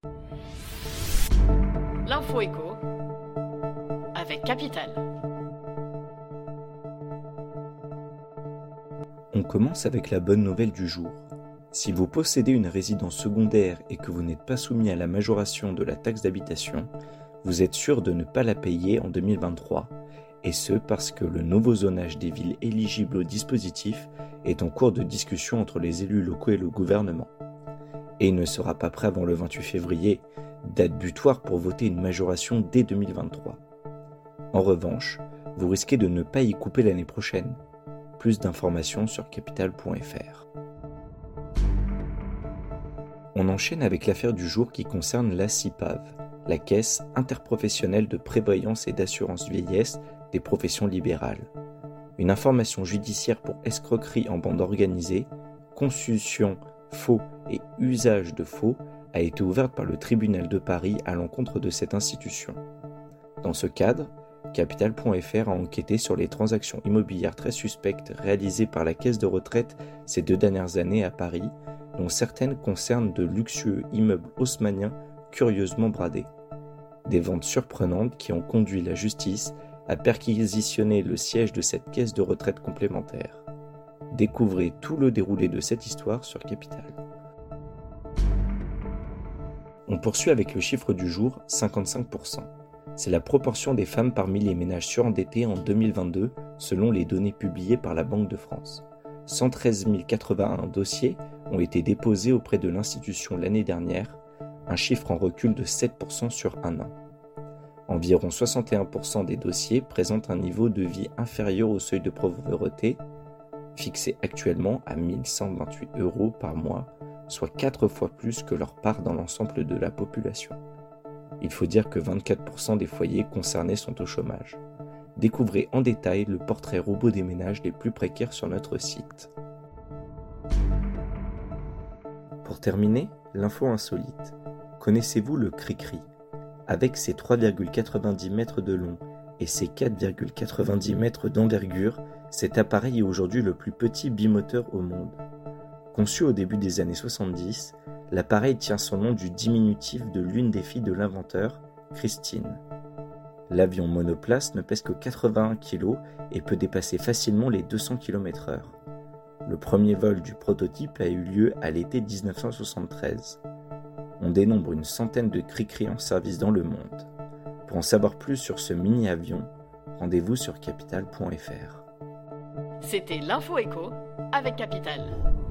L'info écho avec Capital. On commence avec la bonne nouvelle du jour. Si vous possédez une résidence secondaire et que vous n'êtes pas soumis à la majoration de la taxe d'habitation, vous êtes sûr de ne pas la payer en 2023, et ce parce que le nouveau zonage des villes éligibles au dispositif est en cours de discussion entre les élus locaux et le gouvernement. Et il ne sera pas prêt avant le 28 février, date butoir pour voter une majoration dès 2023. En revanche, vous risquez de ne pas y couper l'année prochaine. Plus d'informations sur capital.fr. On enchaîne avec l'affaire du jour qui concerne la CIPAV, la Caisse interprofessionnelle de prévoyance et d'assurance vieillesse des professions libérales. Une information judiciaire pour escroquerie en bande organisée, constitution, faux et usage de faux a été ouverte par le tribunal de Paris à l'encontre de cette institution. Dans ce cadre, Capital.fr a enquêté sur les transactions immobilières très suspectes réalisées par la caisse de retraite ces 2 dernières années à Paris, dont certaines concernent de luxueux immeubles haussmanniens curieusement bradés. Des ventes surprenantes qui ont conduit la justice à perquisitionner le siège de cette caisse de retraite complémentaire. Découvrez tout le déroulé de cette histoire sur Capital. On poursuit avec le chiffre du jour, 55%. C'est la proportion des femmes parmi les ménages surendettés en 2022, selon les données publiées par la Banque de France. 113 081 dossiers ont été déposés auprès de l'institution l'année dernière, un chiffre en recul de 7% sur un an. Environ 61% des dossiers présentent un niveau de vie inférieur au seuil de pauvreté, fixé actuellement à 1 128 € par mois, soit 4 fois plus que leur part dans l'ensemble de la population. Il faut dire que 24% des foyers concernés sont au chômage. Découvrez en détail le portrait robot des ménages les plus précaires sur notre site. Pour terminer, l'info insolite. Connaissez-vous le Cri-Cri ? Avec ses 3,90 mètres de long et ses 4,90 mètres d'envergure, cet appareil est aujourd'hui le plus petit bimoteur au monde. Conçu au début des années 70, l'appareil tient son nom du diminutif de l'une des filles de l'inventeur, Christine. L'avion monoplace ne pèse que 81 kg et peut dépasser facilement les 200 km/h. Le premier vol du prototype a eu lieu à l'été 1973. On dénombre une centaine de Cri-Cri en service dans le monde. Pour en savoir plus sur ce mini-avion, rendez-vous sur capital.fr. C'était l'info écho avec Capital.